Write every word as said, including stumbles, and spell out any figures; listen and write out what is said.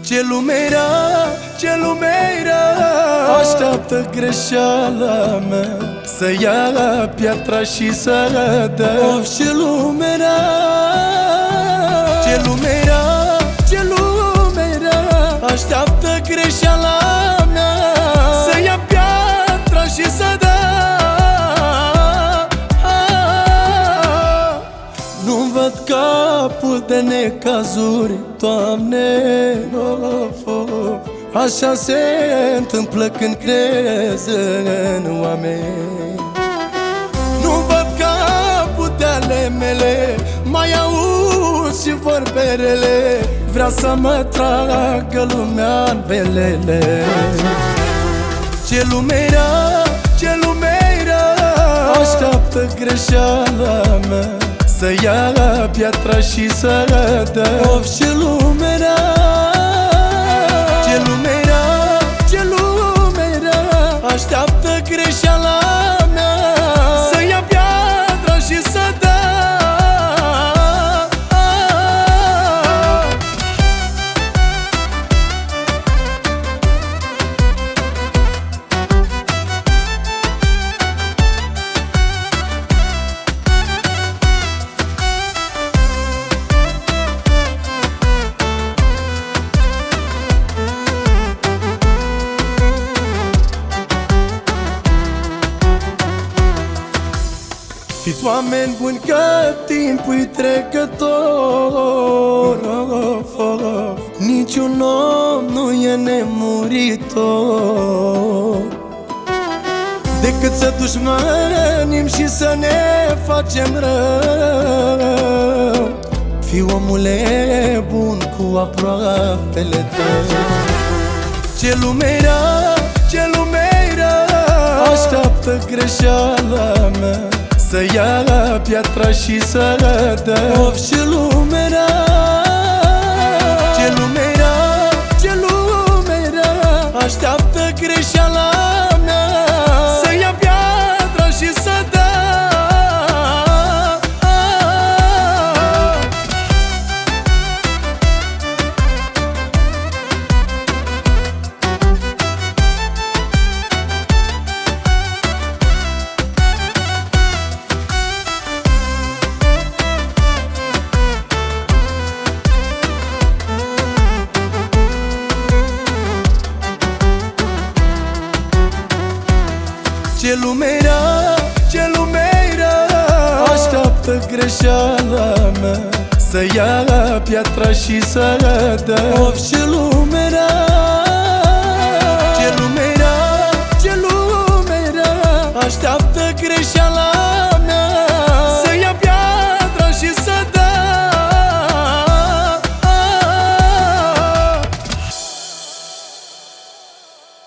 Ce lume era, ce lume era, așteaptă greșeala mea să ia piatra și să dă. Of, ce lume era, ce lume era, ce lume era, așteaptă greșeala mea să ia piatra și să dă. Nu-mi văd capul de necazuri, Doamne, of, of. Așa se întâmplă când crezi în oameni. Nu-mi văd capul de ale mele, mai aud și vorberele, vrea să mă tragă lumea în belele. Ce lume era, ce lume era, așteaptă greșeala mea să ia piatra și să dă. Of, ce lume era, ce lume era, ce lume era, așteaptă greșeala mea să ia piatra și să dă. Fiți oameni buni că timpul-i trecător, niciun om nu e nemuritor, decât să dușmănim și să ne facem rău. Fii, omule, bun cu aproapele tău. Ce lume era, ce lume era, așteaptă greșeala mea să ia piatra și să dă. Of, ce lume era, ce lume era, ce lume era, așteaptă greșeala mea să ia piatra și să dă. Ce lume era, ce lume era, așteaptă greșeala mea să ia piatra și să dă. Of, ce lume era.